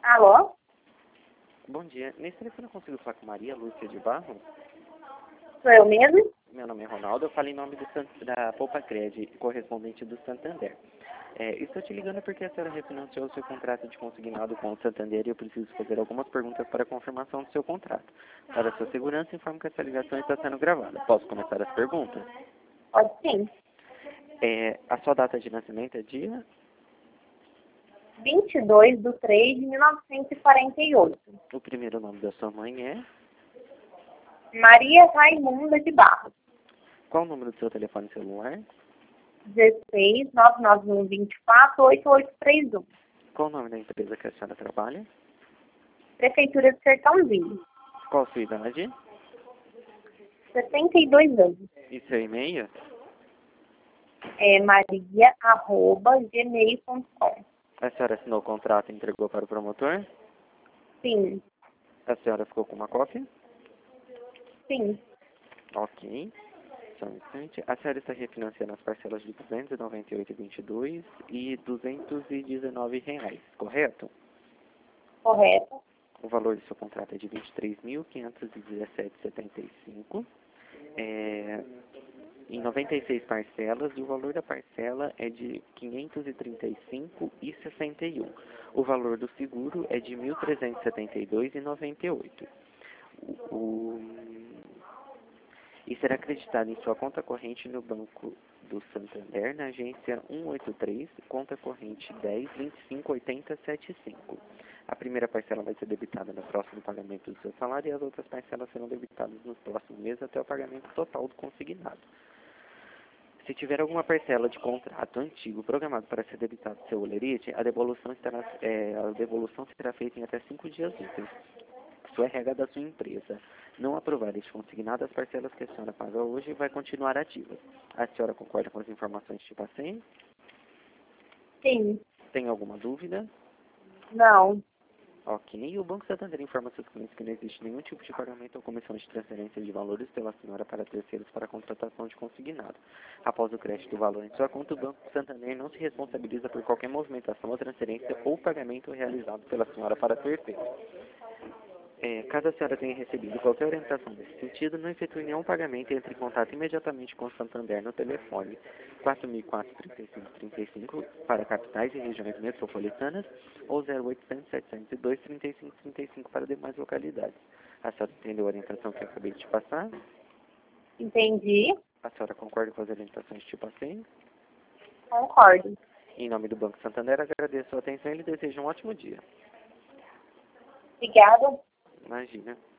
Alô? Bom dia. Nesse telefone eu consigo falar com Maria Lúcia de Barros? Sou eu mesmo? Meu nome é Ronaldo, eu falo em nome da Poupa Cred, correspondente do Santander. Estou te ligando porque a senhora refinanciou o seu contrato de consignado com o Santander e eu preciso fazer algumas perguntas para confirmação do seu contrato. Para sua segurança, informo que essa ligação está sendo gravada. Posso começar as perguntas? Pode sim. A sua data de nascimento é dia? 22/3/1948. O primeiro nome da sua mãe é? Maria Raimunda de Barros. Qual o número do seu telefone celular? 16 99124 8831. Qual o nome da empresa que a senhora trabalha? Prefeitura de Sertãozinho. Qual a sua idade? 72 anos. E seu e-mail? maria@gmail.com. A senhora assinou o contrato e entregou para o promotor? Sim, A senhora ficou com uma cópia? sim, Ok. Só um instante. A senhora está refinanciando as parcelas de R$ 298,22 e R$ 219, correto? correto. O valor do seu contrato é de R$ 23.517,75. Em 96 parcelas, e o valor da parcela é de R$ 535,61. O valor do seguro é de R$ 1.372,98. E será acreditado em sua conta corrente no Banco do Santander, na agência 183, conta corrente 10258075. A primeira parcela vai ser debitada no próximo pagamento do seu salário e as outras parcelas serão debitadas nos próximos meses até o pagamento total do consignado. Se tiver alguma parcela de contrato antigo programado para ser debitado do seu olerite, a devolução será feita em até 5 dias úteis. Se o RH da sua empresa não aprovar este consignado, as parcelas que a senhora paga hoje vai continuar ativas. A senhora concorda com as informações que te passei? Sim. Tem alguma dúvida? Não. Ok. E o Banco Santander informa seus clientes que não existe nenhum tipo de pagamento ou comissão de transferência de valores pela senhora para terceiros para a contratação de consignado. Após o crédito do valor em sua conta, o Banco Santander não se responsabiliza por qualquer movimentação ou transferência ou pagamento realizado pela senhora para terceiros. Caso a senhora tenha recebido qualquer orientação nesse sentido, não efetue nenhum pagamento e entre em contato imediatamente com o Santander no telefone 4004-3535 para capitais e regiões metropolitanas ou 0800-702-3535 para demais localidades. A senhora entendeu a orientação que eu acabei de te passar? Entendi. A senhora concorda com as orientações que te passei? Concordo. Em nome do Banco Santander, agradeço a sua atenção e lhe desejo um ótimo dia. Obrigada. Imagina.